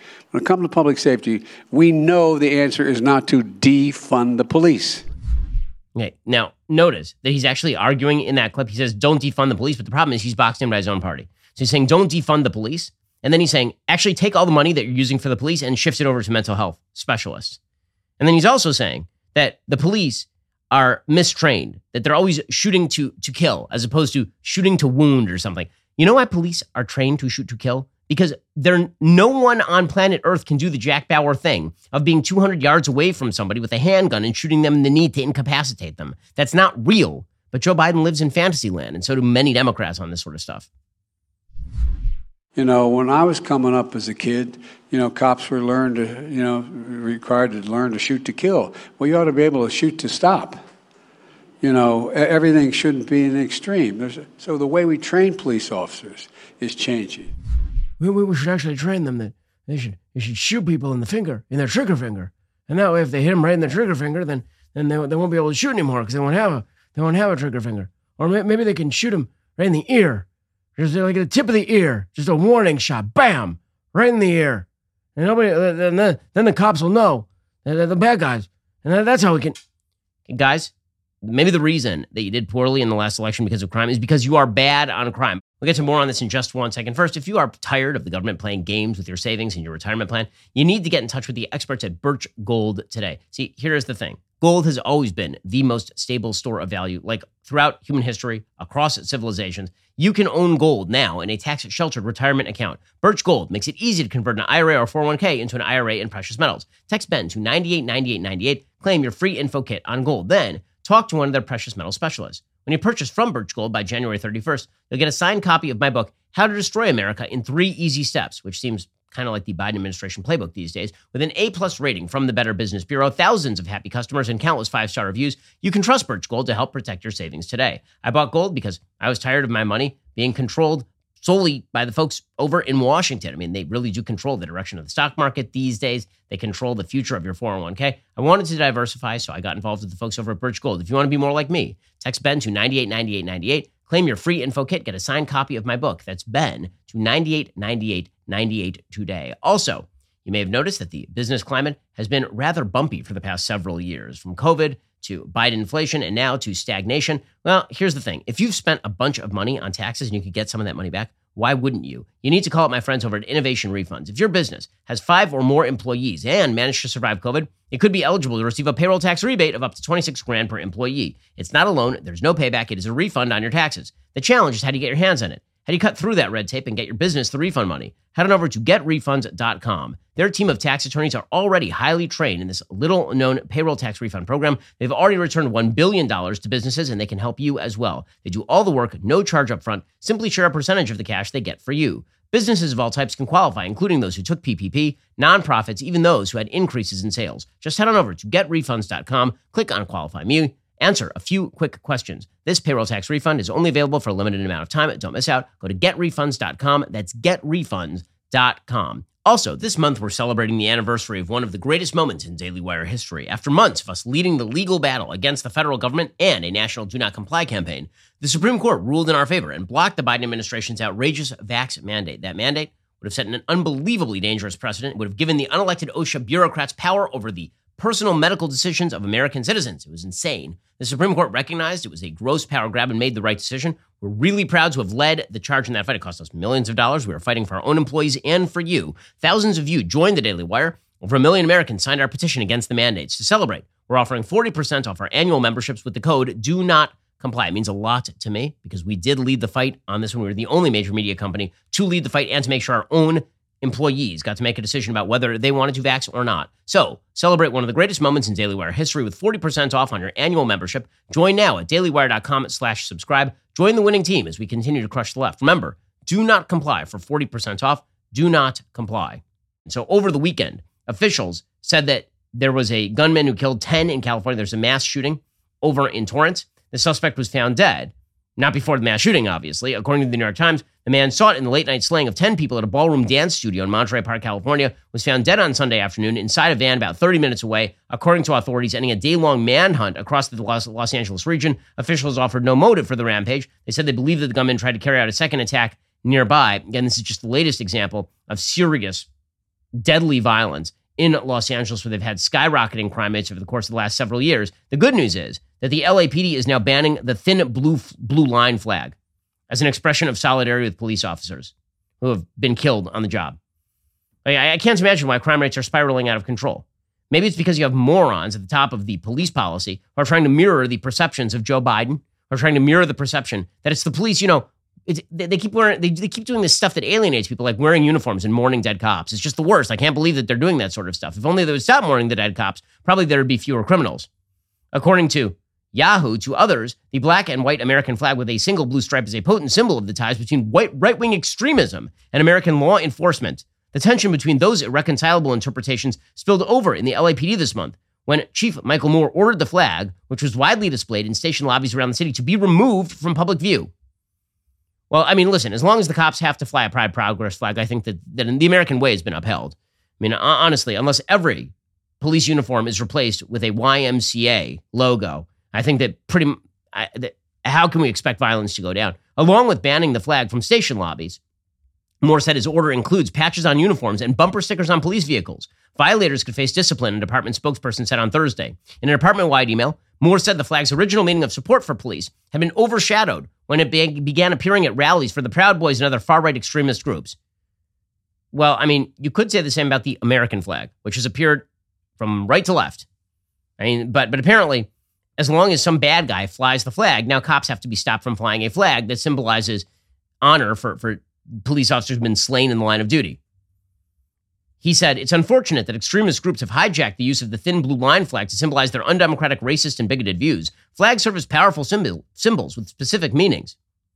we know the answer is not to defund the police. Okay, now notice that he's actually arguing in that clip. He says, don't defund the police, but the problem is he's boxed in by his own party. So he's saying, don't defund the police. And then he's saying, actually take all the money that you're using for the police and shift it over to mental health specialists. And then he's also saying that the police are mistrained, that they're always shooting to kill as opposed to shooting to wound or something. You know why police are trained to shoot to kill? Because no one on planet Earth can do the Jack Bauer thing of being 200 yards away from somebody with a handgun and shooting them in the knee to incapacitate them. That's not real. But Joe Biden lives in fantasy land, and so do many Democrats on this sort of stuff. You know, when I was coming up as a kid, you know, cops were required to learn to shoot to kill. Well, you ought to be able to shoot to stop. You know, everything shouldn't be an extreme. So the way we train police officers is changing. We should actually train them that they should shoot people in the finger, in their trigger finger, and that way, if they hit them right in the trigger finger, then they won't be able to shoot anymore because they won't have a trigger finger. Or maybe they can shoot them right in the ear, just like at the tip of the ear, just a warning shot, bam, right in the ear, and then the cops will know that they're the bad guys, and that's how we can. Guys, maybe the reason that you did poorly in the last election because of crime is because you are bad on crime. We'll get to more on this in just 1 second. First, if you are tired of the government playing games with your savings and your retirement plan, you need to get in touch with the experts at Birch Gold today. See, here's the thing. Gold has always been the most stable store of value, like throughout human history, across civilizations. You can own gold now in a tax-sheltered retirement account. Birch Gold makes it easy to convert an IRA or 401k into an IRA in precious metals. Text BEN to 989898. Claim your free info kit on gold. Then talk to one of their precious metal specialists. When you purchase from Birch Gold by January 31st, you'll get a signed copy of my book, How to Destroy America in 3 Easy Steps, which seems kind of like the Biden administration playbook these days, with an A+ rating from the Better Business Bureau, thousands of happy customers, and countless 5-star reviews. You can trust Birch Gold to help protect your savings today. I bought gold because I was tired of my money being controlled solely by the folks over in Washington. I mean, they really do control the direction of the stock market these days. They control the future of your 401k. I wanted to diversify, so I got involved with the folks over at Birch Gold. If you want to be more like me, text BEN to 989898. Claim your free info kit. Get a signed copy of my book. That's BEN to 989898 today. Also, you may have noticed that the business climate has been rather bumpy for the past several years, from COVID to Biden inflation and now to stagnation. Well, here's the thing. If you've spent a bunch of money on taxes and you could get some of that money back, why wouldn't you? You need to call up my friends over at Innovation Refunds. If your business has 5 or more employees and managed to survive COVID, it could be eligible to receive a payroll tax rebate of up to $26,000 per employee. It's not a loan. There's no payback. It is a refund on your taxes. The challenge is how do you get your hands on it? How do you cut through that red tape and get your business the refund money? Head on over to getrefunds.com. Their team of tax attorneys are already highly trained in this little-known payroll tax refund program. They've already returned $1 billion to businesses, and they can help you as well. They do all the work, no charge up front. Simply share a percentage of the cash they get for you. Businesses of all types can qualify, including those who took PPP, nonprofits, even those who had increases in sales. Just head on over to getrefunds.com, click on Qualify Me, answer a few quick questions. This payroll tax refund is only available for a limited amount of time. Don't miss out. Go to getrefunds.com. That's getrefunds.com. Also, this month we're celebrating the anniversary of one of the greatest moments in Daily Wire history. After months of us leading the legal battle against the federal government and a national do not comply campaign, the Supreme Court ruled in our favor and blocked the Biden administration's outrageous vax mandate. That mandate would have set an unbelievably dangerous precedent. It would have given the unelected OSHA bureaucrats power over the personal medical decisions of American citizens. It was insane. The Supreme Court recognized it was a gross power grab and made the right decision. We're really proud to have led the charge in that fight. It cost us millions of dollars. We were fighting for our own employees and for you. Thousands of you joined the Daily Wire. Over 1 million Americans signed our petition against the mandates. To celebrate, we're offering 40% off our annual memberships with the code Do Not Comply. It means a lot to me because we did lead the fight on this one. We were the only major media company to lead the fight and to make sure our own employees got to make a decision about whether they wanted to vax or not. So celebrate one of the greatest moments in Daily Wire history with 40% off on your annual membership. Join now at dailywire.com/subscribe. Join the winning team as we continue to crush the left. Remember, do not comply for 40% off. Do not comply. And so over the weekend, officials said that there was a gunman who killed 10 in California. There's a mass shooting over in Torrance. The suspect was found dead. Not before the mass shooting, obviously. According to the New York Times, the man sought in the late-night slaying of 10 people at a ballroom dance studio in Monterey Park, California, was found dead on Sunday afternoon inside a van about 30 minutes away, according to authorities, ending a day-long manhunt across the Los Angeles region. Officials offered no motive for the rampage. They said they believe that the gunman tried to carry out a second attack nearby. Again, this is just the latest example of serious, deadly violence in Los Angeles, where they've had skyrocketing crime rates over the course of the last several years. The good news is that the LAPD is now banning the thin blue line flag as an expression of solidarity with police officers who have been killed on the job. I can't imagine why crime rates are spiraling out of control. Maybe it's because you have morons at the top of the police policy who are trying to mirror the perceptions of Joe Biden, or trying to mirror the perception that it's the police. They keep doing this stuff that alienates people, like wearing uniforms and mourning dead cops. It's just the worst. I can't believe that they're doing that sort of stuff. If only they would stop mourning the dead cops, probably there would be fewer criminals. According to Yahoo, to others, the black and white American flag with a single blue stripe is a potent symbol of the ties between right-wing extremism and American law enforcement. The tension between those irreconcilable interpretations spilled over in the LAPD this month, when Chief Michael Moore ordered the flag, which was widely displayed in station lobbies around the city, to be removed from public view. Well, I mean, listen, as long as the cops have to fly a Pride Progress flag, I think that the American way has been upheld. I mean, honestly, unless every police uniform is replaced with a YMCA logo, I think that how can we expect violence to go down? Along with banning the flag from station lobbies, Moore said his order includes patches on uniforms and bumper stickers on police vehicles. Violators could face discipline, a department spokesperson said on Thursday. In an department-wide email, Moore said the flag's original meaning of support for police had been overshadowed when it began appearing at rallies for the Proud Boys and other far-right extremist groups. Well, I mean, you could say the same about the American flag, which has appeared from right to left. I mean, but apparently, as long as some bad guy flies the flag, now cops have to be stopped from flying a flag that symbolizes honor for police officers who've been slain in the line of duty. He said, it's unfortunate that extremist groups have hijacked the use of the thin blue line flag to symbolize their undemocratic, racist, and bigoted views. Flags serve as powerful symbols with specific meanings.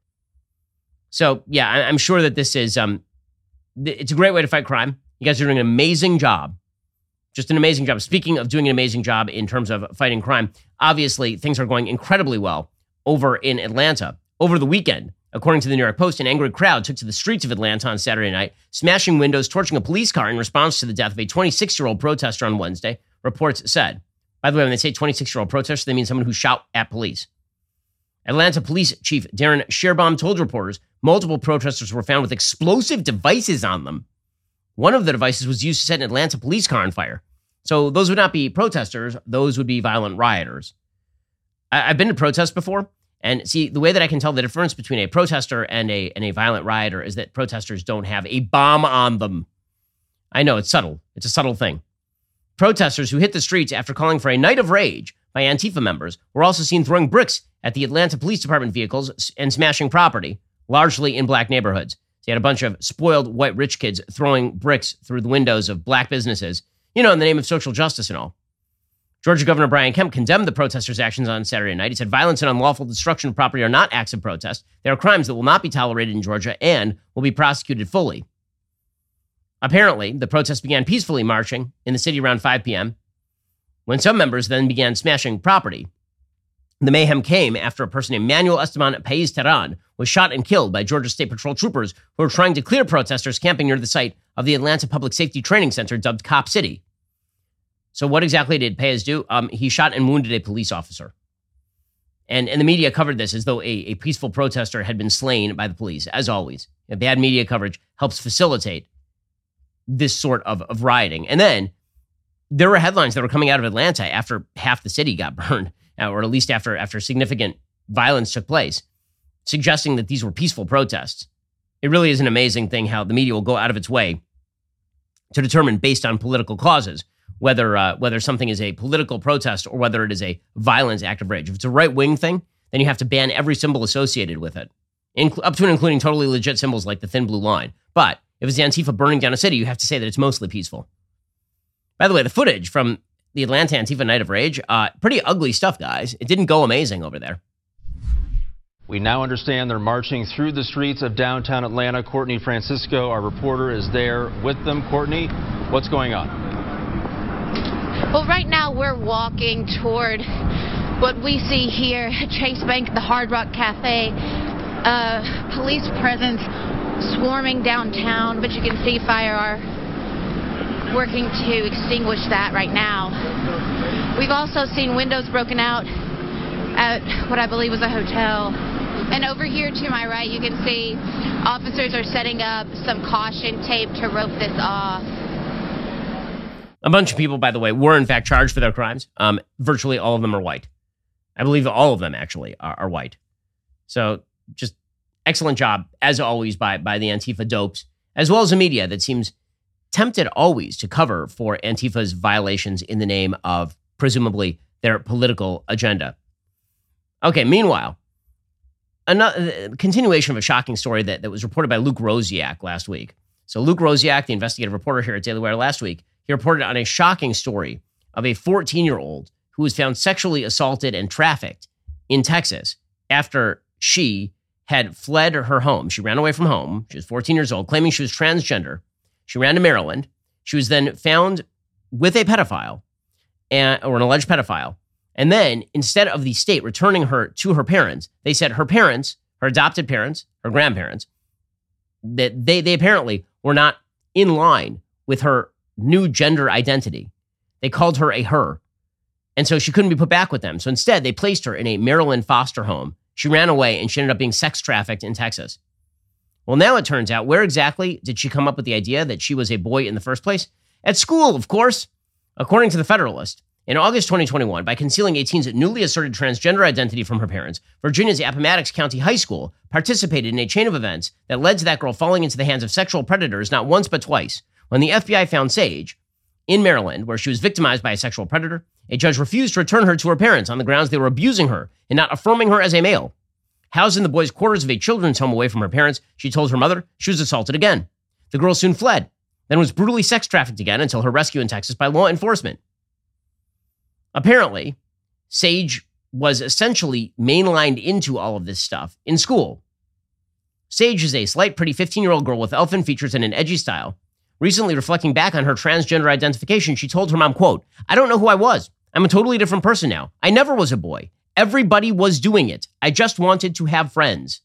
So, yeah, I'm sure that this is, it's a great way to fight crime. You guys are doing an amazing job. Just an amazing job. Speaking of doing an amazing job in terms of fighting crime, obviously things are going incredibly well over in Atlanta. Over the weekend, according to the New York Post, an angry crowd took to the streets of Atlanta on Saturday night, smashing windows, torching a police car in response to the death of a 26-year-old protester on Wednesday, reports said. By the way, when they say 26-year-old protester, they mean someone who shot at police. Atlanta Police Chief Darren Scherbaum told reporters multiple protesters were found with explosive devices on them. One of the devices was used to set an Atlanta police car on fire. So those would not be protesters. Those would be violent rioters. I've been to protests before. And see, the way that I can tell the difference between a protester and a violent rioter is that protesters don't have a bomb on them. I know, it's subtle. It's a subtle thing. Protesters who hit the streets after calling for a night of rage by Antifa members were also seen throwing bricks at the Atlanta Police Department vehicles and smashing property, largely in black neighborhoods. So you had a bunch of spoiled white rich kids throwing bricks through the windows of black businesses, in the name of social justice and all. Georgia Governor Brian Kemp condemned the protesters' actions on Saturday night. He said violence and unlawful destruction of property are not acts of protest. They are crimes that will not be tolerated in Georgia and will be prosecuted fully. Apparently, the protests began peacefully marching in the city around 5 p.m., when some members then began smashing property. The mayhem came after a person named Manuel Esteban Paez-Terán was shot and killed by Georgia State Patrol troopers who were trying to clear protesters camping near the site of the Atlanta Public Safety Training Center dubbed Cop City. So what exactly did Paez do? He shot and wounded a police officer. And the media covered this as though a peaceful protester had been slain by the police, as always. Bad media coverage helps facilitate this sort of rioting. And then there were headlines that were coming out of Atlanta after half the city got burned, or at least after significant violence took place, suggesting that these were peaceful protests. It really is an amazing thing how the media will go out of its way to determine, based on political causes, whether something is a political protest or whether it is a violent act of rage. If it's a right-wing thing, then you have to ban every symbol associated with it, up to and including totally legit symbols like the thin blue line. But if it's the Antifa burning down a city, you have to say that it's mostly peaceful. By the way, the footage from the Atlanta Antifa Night of Rage, pretty ugly stuff, guys. It didn't go amazing over there. We now understand they're marching through the streets of downtown Atlanta. Courtney Francisco, our reporter, is there with them. Courtney, what's going on? Well, right now we're walking toward what we see here, Chase Bank, the Hard Rock Cafe. Police presence swarming downtown, but you can see fire are working to extinguish that right now. We've also seen windows broken out at what I believe was a hotel. And over here to my right, you can see officers are setting up some caution tape to rope this off. A bunch of people, by the way, were in fact charged for their crimes. Virtually all of them are white. I believe all of them actually are white. So just excellent job, as always, by the Antifa dopes, as well as the media that seems tempted always to cover for Antifa's violations in the name of, presumably, their political agenda. Okay, meanwhile, another continuation of a shocking story that was reported by Luke Rosiak last week. So Luke Rosiak, the investigative reporter here at Daily Wire last week, he reported on a shocking story of a 14-year-old who was found sexually assaulted and trafficked in Texas after she had fled her home. She ran away from home. She was 14 years old, claiming she was transgender. She ran to Maryland. She was then found with a pedophile, or an alleged pedophile. And then, instead of the state returning her to her parents, they said her parents, her adopted parents, her grandparents, that they apparently were not in line with her new gender identity. They called her a her. And so she couldn't be put back with them. So instead, they placed her in a Maryland foster home. She ran away and she ended up being sex trafficked in Texas. Well, now it turns out, where exactly did she come up with the idea that she was a boy in the first place? At school, of course. According to the Federalist, in August 2021, by concealing a teen's newly asserted transgender identity from her parents, Virginia's Appomattox County High School participated in a chain of events that led to that girl falling into the hands of sexual predators not once but twice. When the FBI found Sage in Maryland, where she was victimized by a sexual predator, a judge refused to return her to her parents on the grounds they were abusing her and not affirming her as a male. Housed in the boys' quarters of a children's home away from her parents, she told her mother she was assaulted again. The girl soon fled, then was brutally sex trafficked again until her rescue in Texas by law enforcement. Apparently, Sage was essentially mainlined into all of this stuff in school. Sage is a slight, pretty 15-year-old girl with elfin features and an edgy style. Recently, reflecting back on her transgender identification, she told her mom, quote, "I don't know who I was. I'm a totally different person now. I never was a boy. Everybody was doing it. I just wanted to have friends."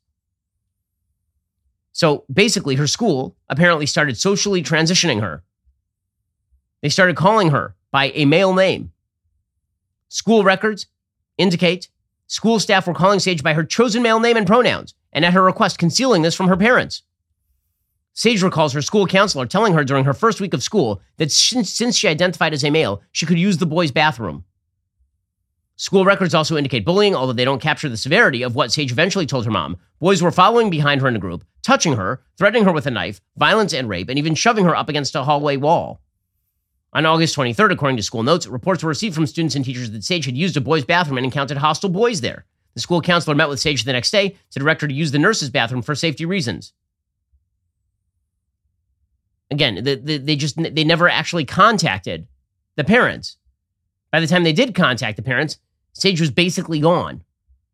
So basically, her school apparently started socially transitioning her. They started calling her by a male name. School records indicate school staff were calling Sage by her chosen male name and pronouns, and at her request, concealing this from her parents. Sage recalls her school counselor telling her during her first week of school that since she identified as a male, she could use the boys' bathroom. School records also indicate bullying, although they don't capture the severity of what Sage eventually told her mom. Boys were following behind her in a group, touching her, threatening her with a knife, violence and rape, and even shoving her up against a hallway wall. On August 23rd, according to school notes, reports were received from students and teachers that Sage had used a boys' bathroom and encountered hostile boys there. The school counselor met with Sage the next day to direct her to use the nurse's bathroom for safety reasons. Again, they never actually contacted the parents. By the time they did contact the parents, Sage was basically gone.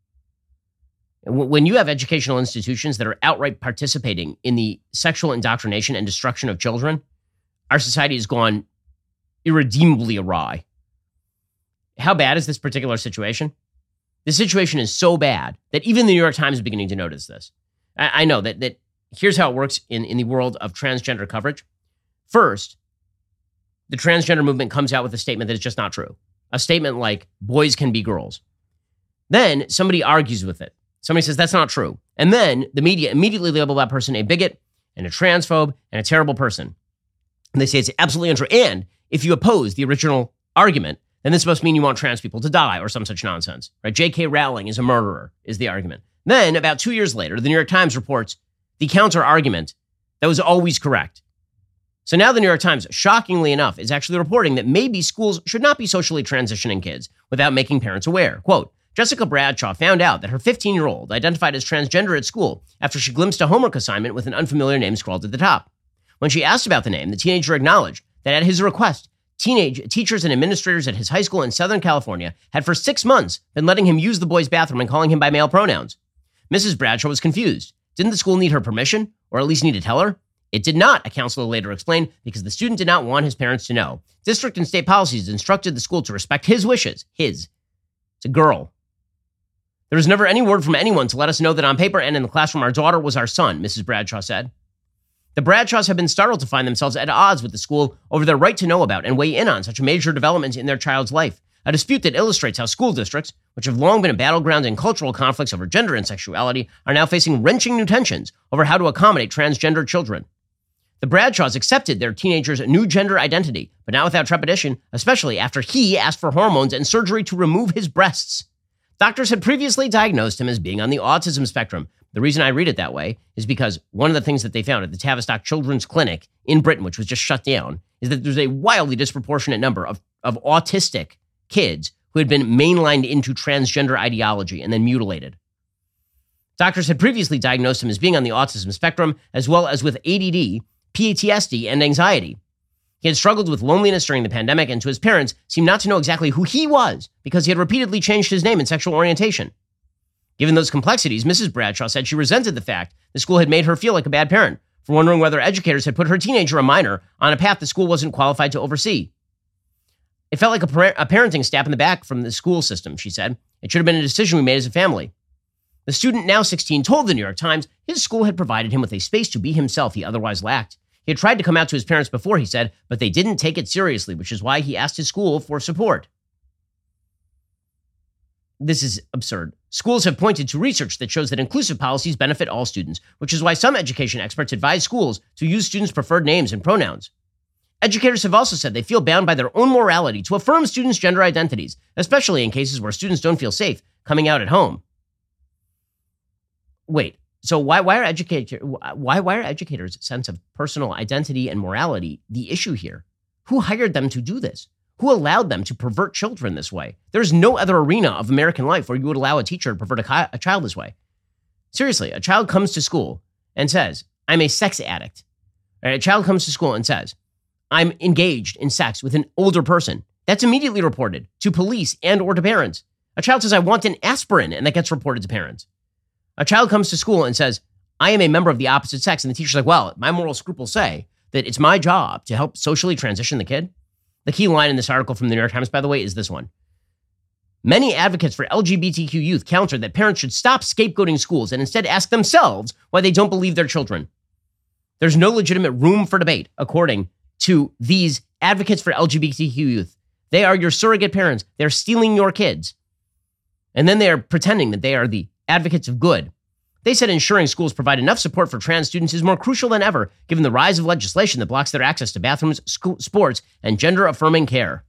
When you have educational institutions that are outright participating in the sexual indoctrination and destruction of children, our society has gone irredeemably awry. How bad is this particular situation? The situation is so bad that even the New York Times is beginning to notice this. I know that here's how it works in the world of transgender coverage. First, the transgender movement comes out with a statement that is just not true. A statement like, boys can be girls. Then somebody argues with it. Somebody says that's not true. And then the media immediately label that person a bigot and a transphobe and a terrible person. And they say it's absolutely untrue. And if you oppose the original argument, then this must mean you want trans people to die or some such nonsense, right? J.K. Rowling is a murderer, is the argument. Then, about 2 years later, the New York Times reports the counter argument that was always correct. So now the New York Times, shockingly enough, is actually reporting that maybe schools should not be socially transitioning kids without making parents aware. Quote, Jessica Bradshaw found out that her 15-year-old identified as transgender at school after she glimpsed a homework assignment with an unfamiliar name scrawled at the top. When she asked about the name, the teenager acknowledged that at his request, teachers and administrators at his high school in Southern California had for 6 months been letting him use the boys' bathroom and calling him by male pronouns. Mrs. Bradshaw was confused. Didn't the school need her permission, or at least need to tell her? It did not, a counselor later explained, because the student did not want his parents to know. District and state policies instructed the school to respect his wishes. His. It's a girl. There was never any word from anyone to let us know that on paper and in the classroom our daughter was our son, Mrs. Bradshaw said. The Bradshaws have been startled to find themselves at odds with the school over their right to know about and weigh in on such a major development in their child's life, a dispute that illustrates how school districts, which have long been a battleground in cultural conflicts over gender and sexuality, are now facing wrenching new tensions over how to accommodate transgender children. The Bradshaws accepted their teenager's new gender identity, but not without trepidation, especially after he asked for hormones and surgery to remove his breasts. Doctors had previously diagnosed him as being on the autism spectrum. The reason I read it that way is because one of the things that they found at the Tavistock Children's Clinic in Britain, which was just shut down, is that there's a wildly disproportionate number of autistic kids who had been mainlined into transgender ideology and then mutilated. Doctors had previously diagnosed him as being on the autism spectrum, as well as with ADD, PTSD, and anxiety. He had struggled with loneliness during the pandemic, and to his parents, seemed not to know exactly who he was because he had repeatedly changed his name and sexual orientation. Given those complexities, Mrs. Bradshaw said she resented the fact the school had made her feel like a bad parent for wondering whether educators had put her teenager, a minor, on a path the school wasn't qualified to oversee. It felt like a parenting stab in the back from the school system, she said. It should have been a decision we made as a family. The student, now 16, told the New York Times his school had provided him with a space to be himself he otherwise lacked. He had tried to come out to his parents before, he said, but they didn't take it seriously, which is why he asked his school for support. This is absurd. Schools have pointed to research that shows that inclusive policies benefit all students, which is why some education experts advise schools to use students' preferred names and pronouns. Educators have also said they feel bound by their own morality to affirm students' gender identities, especially in cases where students don't feel safe coming out at home. Wait. So why are educators' sense of personal identity and morality the issue here? Who hired them to do this? Who allowed them to pervert children this way? There's no other arena of American life where you would allow a teacher to pervert a child this way. Seriously, a child comes to school and says, I'm a sex addict. A child comes to school and says, I'm engaged in sex with an older person. That's immediately reported to police and or to parents. A child says, I want an aspirin, and that gets reported to parents. A child comes to school and says, I am a member of the opposite sex. And the teacher's like, well, my moral scruples say that it's my job to help socially transition the kid. The key line in this article from the New York Times, by the way, is this one. Many advocates for LGBTQ youth counter that parents should stop scapegoating schools and instead ask themselves why they don't believe their children. There's no legitimate room for debate, according to these advocates for LGBTQ youth. They are your surrogate parents. They're stealing your kids. And then they are pretending that they are the advocates of good. They said ensuring schools provide enough support for trans students is more crucial than ever, given the rise of legislation that blocks their access to bathrooms, sports, and gender-affirming care.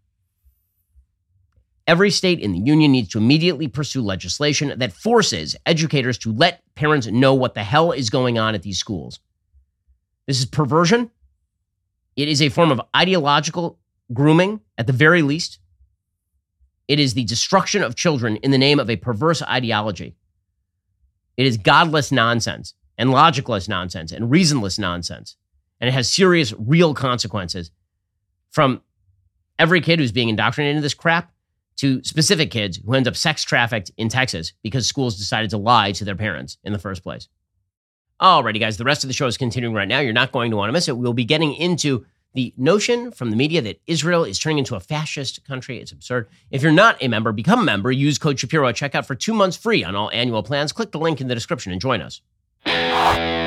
Every state in the union needs to immediately pursue legislation that forces educators to let parents know what the hell is going on at these schools. This is perversion. It is a form of ideological grooming, at the very least. It is the destruction of children in the name of a perverse ideology. It is godless nonsense and logicless nonsense and reasonless nonsense. And it has serious, real consequences from every kid who's being indoctrinated into this crap to specific kids who end up sex trafficked in Texas because schools decided to lie to their parents in the first place. Alrighty, guys, the rest of the show is continuing right now. You're not going to want to miss it. We'll be getting into the notion from the media that Israel is turning into a fascist country. It's absurd. If you're not a member, become a member. Use code Shapiro at checkout for 2 months free on all annual plans. Click the link in the description and join us.